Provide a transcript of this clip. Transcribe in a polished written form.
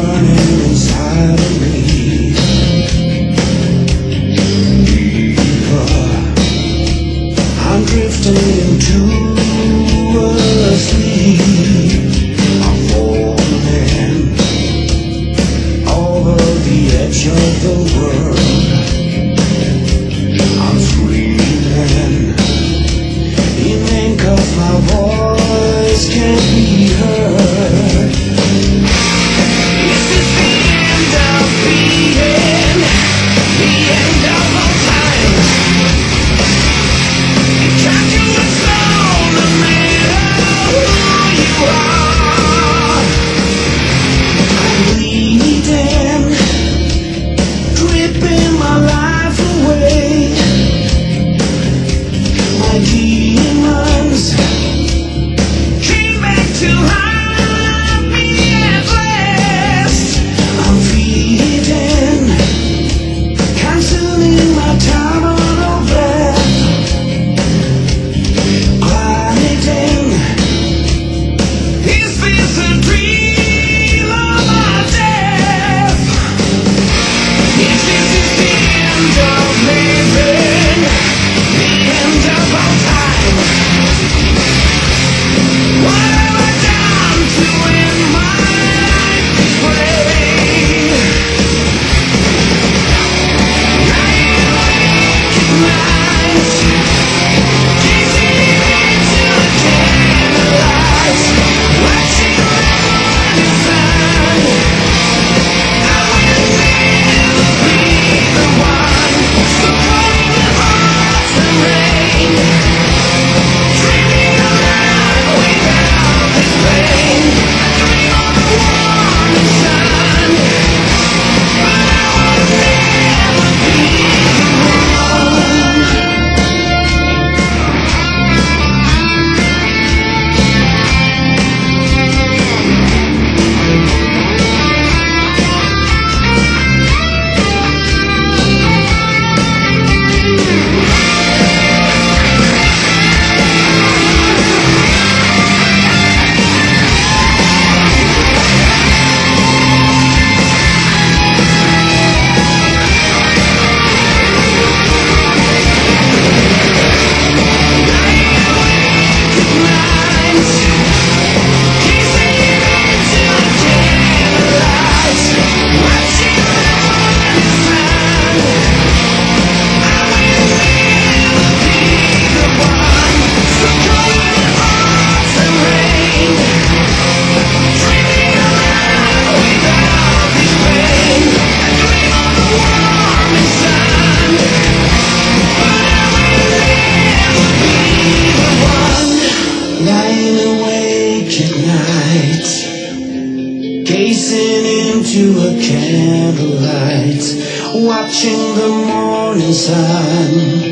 burning inside of me. Deeper, I'm drifting into a sleep. I'm falling over the edge of the world. I'm screaming in vain 'cause my voice can't be heard. This is the end of being, the end of all time. Can't you slow the man who you are? I'm bleeding, dripping my life away. My demons came back to haunt me at last. I'm feeding, consuming my time on a breath. Gliding, is this a dream of my death? Is this the end of living? The end of all time. What have I done to end my life this way? Lying awake at night, gazing into the candlelight, watching the morning sun. I will never be the one, so cold with hearts and rain, dreaming of life without this pain. Dream of the morning sun, but I will never be the one. Lying awake at night, gazing into a candlelight, watching the morning sun.